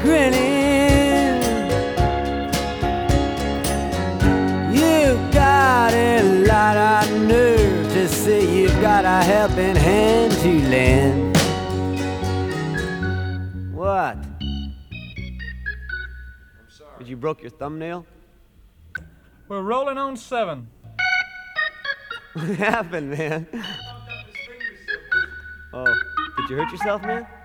grinning. You got a lot of nerve to say you've got a helping hand to lend. What? I'm sorry. Did you broke your thumbnail? We're rolling on 7. What happened, man? Oh, did you hurt yourself, man?